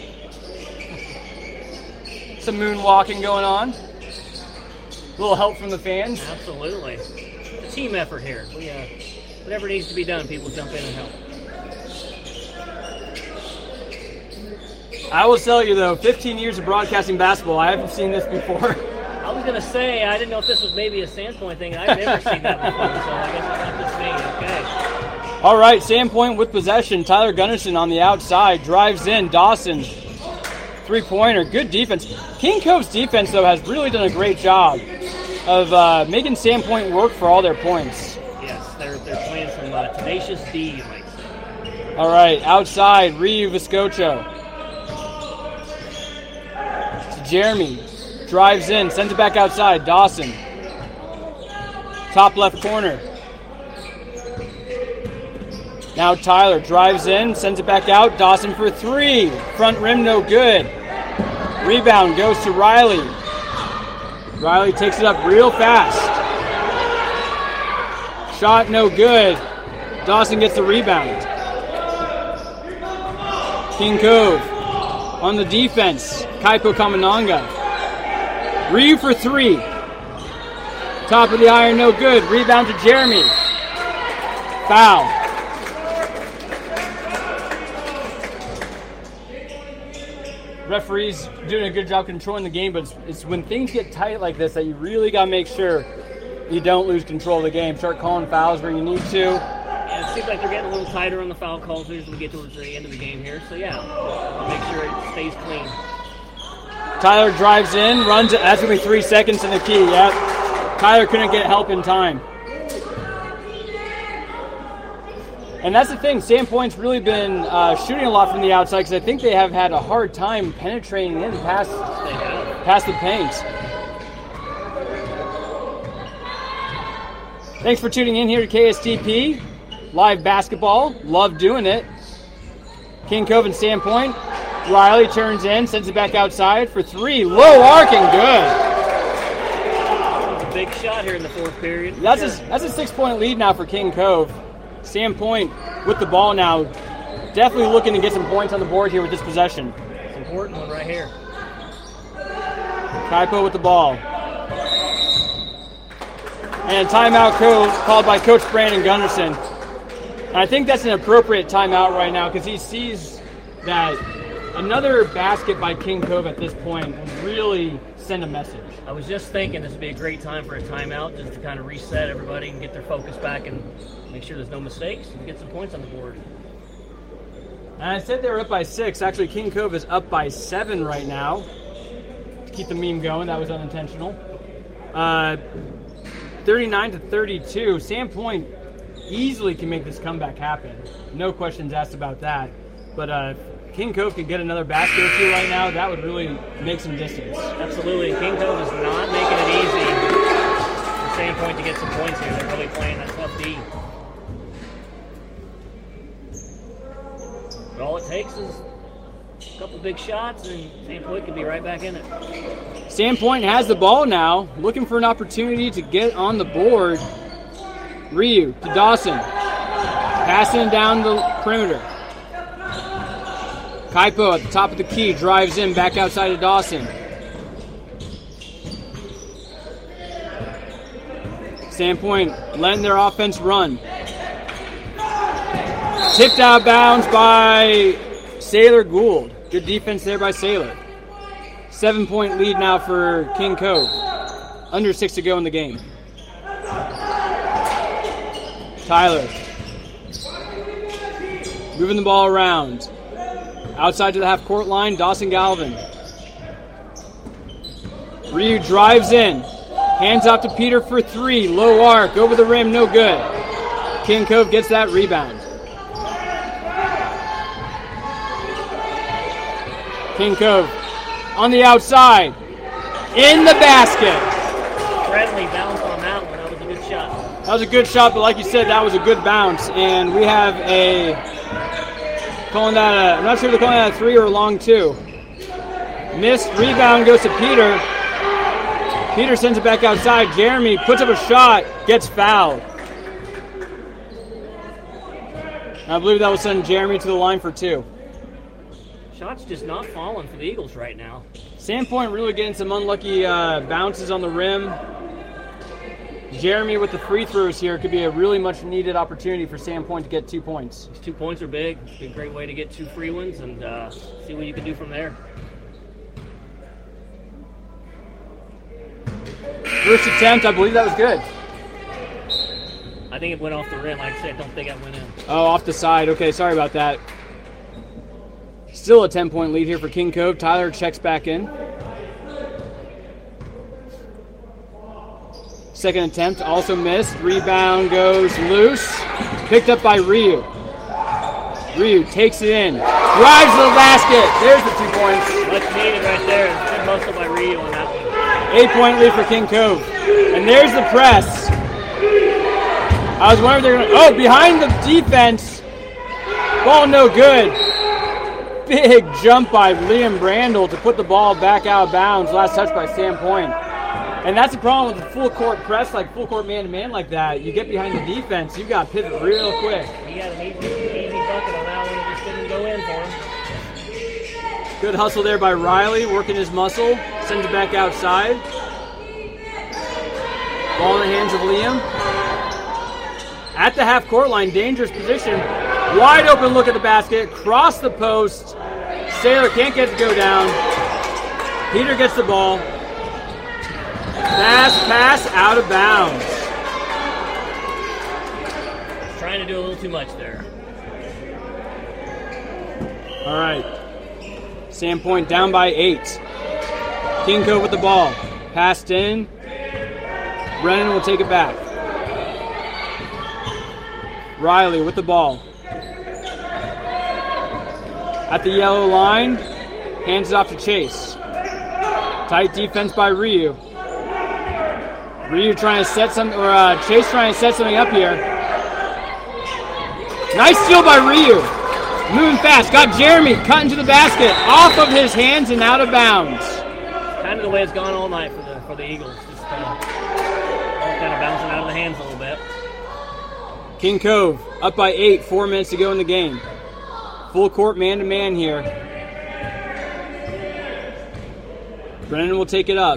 Some moonwalking going on. A little help from the fans. Absolutely. It's a team effort here. whatever needs to be done, people jump in and help. I will tell you, though, 15 years of broadcasting basketball, I haven't seen this before. I was going to say, I didn't know if this was maybe a Sandpoint thing. I've never seen that before, so I guess I'll have to see. Okay. All right, Sandpoint with possession. Tyler Gunnarsson on the outside, drives in. Dawson, three-pointer, good defense. King Cove's defense, though, has really done a great job of making Sandpoint work for all their points. Yes, they're playing some tenacious D, you might say. All right, outside, Ryu Viscocho. Jeremy drives in, sends it back outside. Dawson. Top left corner. Now Tyler drives in, sends it back out. Dawson for three. Front rim, no good. Rebound goes to Riley. Riley takes it up real fast. Shot no good. Dawson gets the rebound. King Cove on the defense. Kaipo Kamananga. Ryu for three. Top of the iron, no good. Rebound to Jeremy. Foul. Referees doing a good job controlling the game, but it's when things get tight like this that you really got to make sure you don't lose control of the game. Start calling fouls where you need to. Yeah, it seems like they're getting a little tighter on the foul calls as we get towards the end of the game here. So, yeah, I'll make sure it stays clean. Tyler drives in, runs it. That's going to be 3 seconds in the key. Yep. Tyler couldn't get help in time. And that's the thing. Sandpoint's really been shooting a lot from the outside because I think they have had a hard time penetrating in past the paint. Thanks for tuning in here to KSTP. Live basketball. Love doing it. King Cove and Sandpoint. Riley turns in, sends it back outside for three. Low arcing, good. That's a big shot here in the fourth period. That's a 6-point lead now for King Cove. Sandpoint with the ball now. Definitely looking to get some points on the board here with this possession. It's an important one right here. Kaipo with the ball. And timeout called by Coach Brandon Gunnarsson. And I think that's an appropriate timeout right now because he sees that another basket by King Cove at this point would really send a message. I was just thinking this would be a great time for a timeout just to kind of reset everybody and get their focus back and make sure there's no mistakes and get some points on the board. And I said they were up by 6. Actually, King Cove is up by 7 right now. To keep the meme going, that was unintentional. 39-32. Sandpoint easily can make this comeback happen. No questions asked about that. But King Cove could get another basket or two right now. That would really make some distance. Absolutely. King Cove is not making it easy for Sandpoint to get some points here. They're really playing that tough D. But all it takes is a couple big shots, and Sandpoint can be right back in it. Sandpoint has the ball now, looking for an opportunity to get on the board. Ryu to Dawson. Passing down the perimeter. Kaipo at the top of the key, drives in, back outside of Dawson. Sandpoint letting their offense run. Tipped out of bounds by Sailor Gould. Good defense there by Sailor. 7-point lead now for King Cove. Under 6 to go in the game. Tyler. Moving the ball around. Outside to the half-court line, Dawson Galvin. Ryu drives in. Hands off to Peter for three. Low arc, over the rim, no good. King Cove gets that rebound. King Cove on the outside. In the basket. Friendly bounce on that one. That was a good shot. That was a good shot, but like you said, that was a good bounce. And we have calling that I'm not sure if they're calling that a 3 or a long 2. Missed, rebound goes to Peter. Peter sends it back outside. Jeremy puts up a shot, gets fouled. I believe that will send Jeremy to the line for 2. Shots just not falling for the Eagles right now. Sandpoint really getting some unlucky bounces on the rim. Jeremy with the free throws here could be a really much needed opportunity for Sandpoint to get 2 points. These 2 points are big. It's a great way to get 2 free ones and see what you can do from there. First attempt, I believe that was good. I think it went off the rim. Like I said, I don't think it went in. Oh, off the side. Okay, sorry about that. Still a 10-point lead here for King Cove. Tyler checks back in. Second attempt, also missed. Rebound goes loose. Picked up by Ryu. Ryu takes it in. Drives to the basket. There's the 2 points. Much needed right there. Good hustle by Ryu on that one. 8-point lead for King Cove. And there's the press. I was wondering if they're going to... Oh, behind the defense. Ball no good. Big jump by Liam Brandel to put the ball back out of bounds. Last touch by Sandpoint. And that's the problem with the full court press, like full court man-to-man like that. You get behind the defense, you got to pivot real quick. He got an easy bucket on that one. It just didn't go in for him. Good hustle there by Riley, working his muscle. Sends it back outside. Ball in the hands of Liam. At the half-court line, dangerous position. Wide open look at the basket. Cross the post. Saylor can't get it to go down. Peter gets the ball. Fast pass out of bounds. Trying to do a little too much there. All right. Sandpoint down by 8. King Cove with the ball. Passed in. Brennan will take it back. Riley with the ball. At the yellow line. Hands it off to Chase. Tight defense by Ryu. Ryu trying to set something, or Chase trying to set something up here. Nice steal by Ryu. Moving fast. Got Jeremy cutting to the basket. Off of his hands and out of bounds. Kind of the way it's gone all night for the Eagles. Just kind of bouncing out of the hands a little bit. King Cove up by 8. 4 minutes to go in the game. Full court man-to-man here. Brennan will take it up.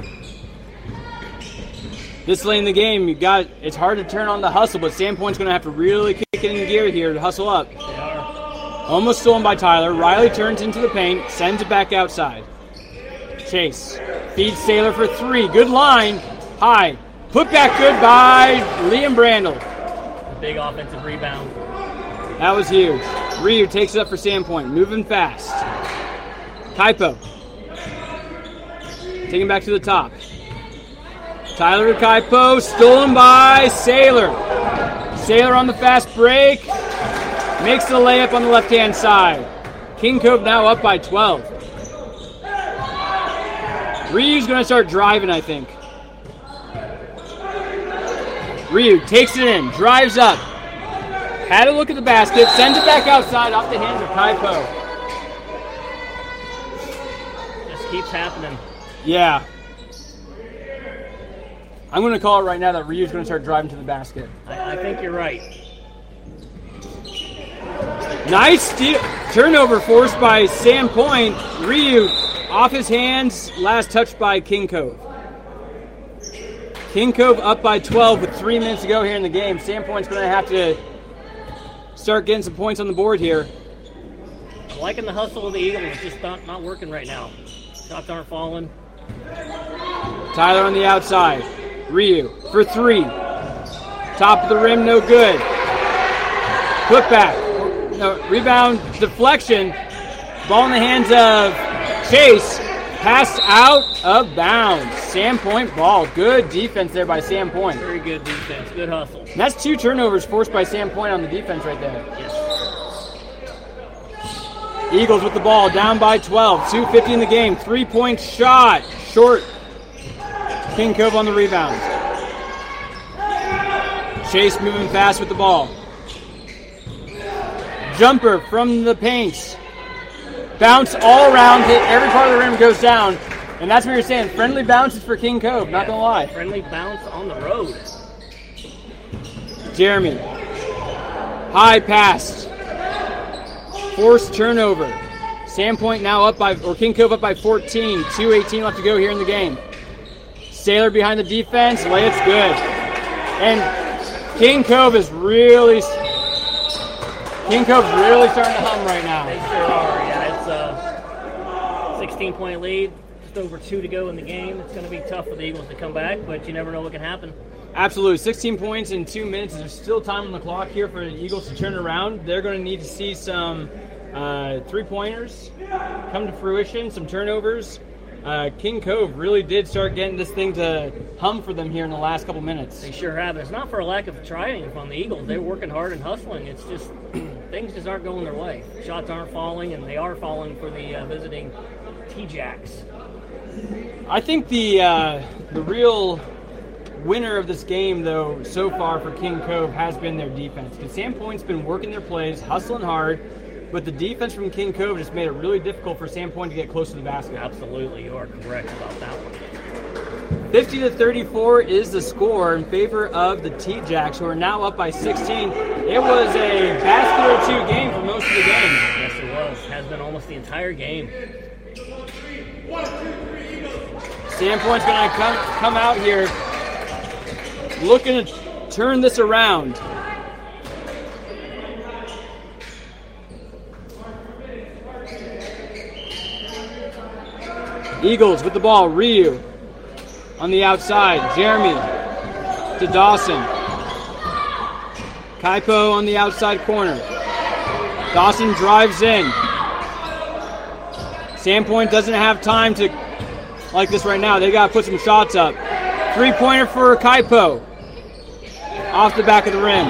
This late in the game, it's hard to turn on the hustle, but Sandpoint's going to have to really kick it in gear here to hustle up. Almost stolen by Tyler. Riley turns into the paint, sends it back outside. Chase feeds Saylor for 3. Good line. High. Put back good by Liam Brandel. Big offensive rebound. That was huge. Ryu takes it up for Sandpoint. Moving fast. Kaipo. Taking back to the top. Tyler Kaipo, stolen by Saylor. Saylor on the fast break. Makes the layup on the left-hand side. King Cove now up by 12. Ryu's going to start driving, I think. Ryu takes it in, drives up. Had a look at the basket, sends it back outside off the hands of Kaipo. Just keeps happening. Yeah. I'm going to call it right now that Ryu's going to start driving to the basket. I think you're right. Nice steal. Turnover forced by Sandpoint. Ryu off his hands. Last touch by King Cove. King Cove up by 12 with 3 minutes to go here in the game. Sandpoint's going to have to start getting some points on the board here. I'm liking the hustle of the Eagles. It's just not working right now. Shots aren't falling. Tyler on the outside. Ryu for 3. Top of the rim, no good. Put back. No, rebound, deflection. Ball in the hands of Chase. Pass out of bounds. Sandpoint ball. Good defense there by Sandpoint. Very good defense. Good hustle. And that's 2 turnovers forced by Sandpoint on the defense right there. Yes. Eagles with the ball, down by 12. 2:50 in the game. 3-point shot. Short. King Cove on the rebound. Chase moving fast with the ball. Jumper from the paint. Bounce all around, hit every part of the rim, goes down. And that's what you're saying. Friendly bounces for King Cove, not gonna lie. Friendly bounce on the road. Jeremy. High pass. Forced turnover. Sandpoint now up by, or King Cove up by 14. 2:18 left to go here in the game. Saylor behind the defense. Layup's good. And King Cove is really starting to hum right now. They sure are. Yeah, it's a 16-point lead. Just over 2 to go in the game. It's going to be tough for the Eagles to come back, but you never know what can happen. Absolutely. 16 points in 2 minutes. There's still time on the clock here for the Eagles to turn it around. They're going to need to see some three-pointers come to fruition, some turnovers. King Cove really did start getting this thing to hum for them here in the last couple minutes. They sure have. It's not for a lack of trying from the Eagles. They're working hard and hustling. It's just things just aren't going their way. Shots aren't falling, and they are falling for the visiting T-Jacks. I think the real winner of this game, though, so far for King Cove has been their defense. Because Sandpoint's been working their plays, hustling hard, but the defense from King Cove just made it really difficult for Sandpoint to get close to the basket. Absolutely, you are correct about that one. 50-34 is the score in favor of the T-Jacks, who are now up by 16. It was a basket or two game for most of the game. Yes, it was. Has been almost the entire game. Sandpoint's going to come out here looking to turn this around. Eagles with the ball. Ryu on the outside. Jeremy to Dawson. Kaipo on the outside corner. Dawson drives in. Sandpoint doesn't have time to like this right now. They got to put some shots up. Three-pointer for Kaipo. Off the back of the rim.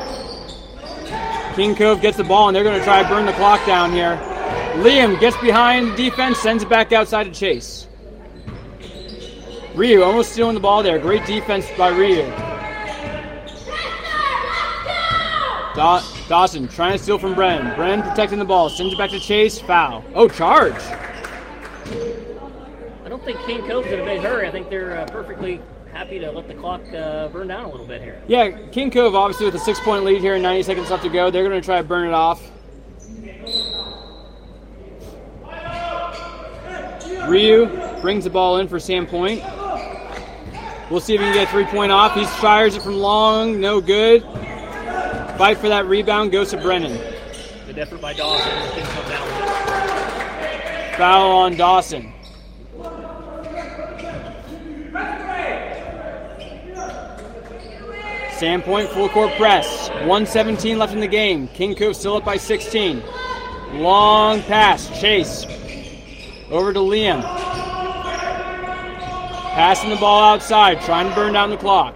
King Cove gets the ball, and they're going to try to burn the clock down here. Liam gets behind the defense, sends it back outside to Chase. Ryu almost stealing the ball there. Great defense by Ryu. Dawson trying to steal from Brennan. Brennan protecting the ball. Sends it back to Chase. Foul. Oh, charge. I don't think King Cove's in a big hurry. I think they're perfectly happy to let the clock burn down a little bit here. Yeah, King Cove obviously with a 6-point lead here and 90 seconds left to go. They're going to try to burn it off. Ryu brings the ball in for Sandpoint. We'll see if he can get a 3-point off. He fires it from long, no good. Fight for that rebound, goes to Brennan. Good effort by Dawson. Come down with it. Foul on Dawson. Sandpoint full court press. 1:17 left in the game. King Cove still up by 16. Long pass. Chase. Over to Liam. Passing the ball outside, trying to burn down the clock.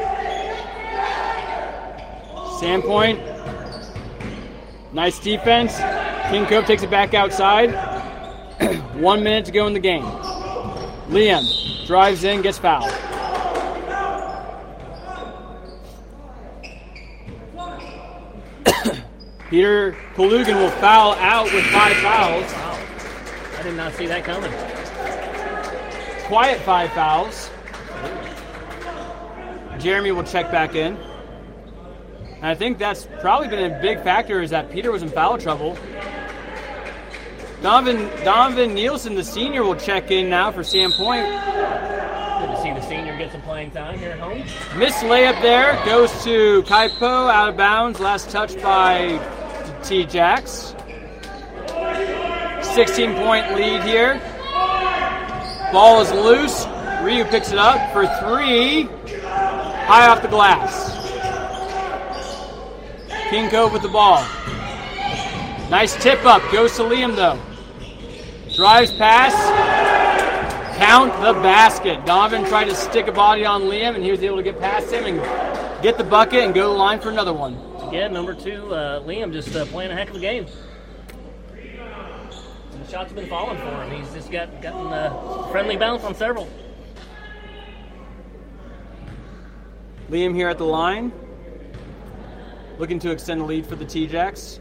Sandpoint. Nice defense. King Cove takes it back outside. 1 minute to go in the game. Liam drives in, gets fouled. Peter Kalugan will foul out with 5 fouls. Wow. I did not see that coming. Quiet 5 fouls. Jeremy will check back in. And I think that's probably been a big factor is that Peter was in foul trouble. Donovan Nielsen, the senior, will check in now for Sandpoint. Good to see the senior get some playing time here at home. Missed layup there. Goes to Kaipo, out of bounds. Last touch by T-Jacks. 16-point lead here. Ball is loose. Ryu picks it up for 3. High off the glass. King Cove with the ball. Nice tip up. Goes to Liam though. Drives pass. Count the basket. Donovan tried to stick a body on Liam and he was able to get past him and get the bucket and go to the line for another one. Yeah, number 2, Liam just playing a heck of a game. The shots have been falling for him. He's just gotten a friendly bounce on several. Liam here at the line. Looking to extend the lead for the T-Jacks.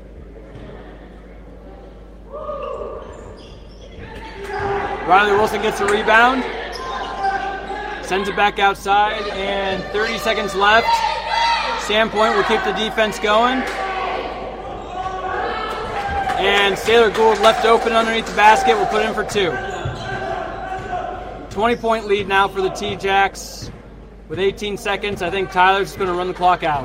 Riley Wilson gets a rebound. Sends it back outside, and 30 seconds left. Sandpoint will keep the defense going. And Sailor Gould left open underneath the basket will put in for 2. 20-point lead now for the T-Jacks. with 18 seconds. I think Tyler's just going to run the clock out.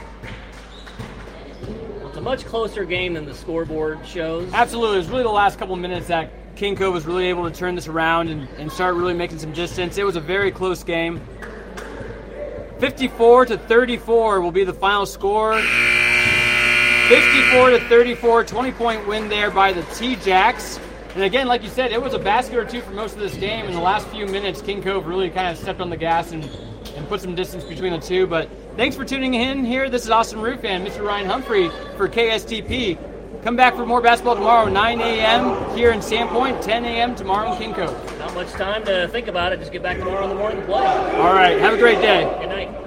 Well, it's a much closer game than the scoreboard shows. Absolutely. It was really the last couple minutes that King Cove was really able to turn this around and start really making some distance. It was a very close game. 54-34 will be the final score. 54-34, 20-point win there by the T-Jacks. And again, like you said, it was a basket or two for most of this game. In the last few minutes, King Cove really kind of stepped on the gas and put some distance between the two. But thanks for tuning in here. This is Austin Roofan, Mr. Ryan Humphrey for KSTP. Come back for more basketball tomorrow, 9 a.m. here in Sandpoint, 10 a.m. tomorrow in King Cove. Not much time to think about it. Just get back tomorrow in the morning and play. All right. Have a great day. Good night.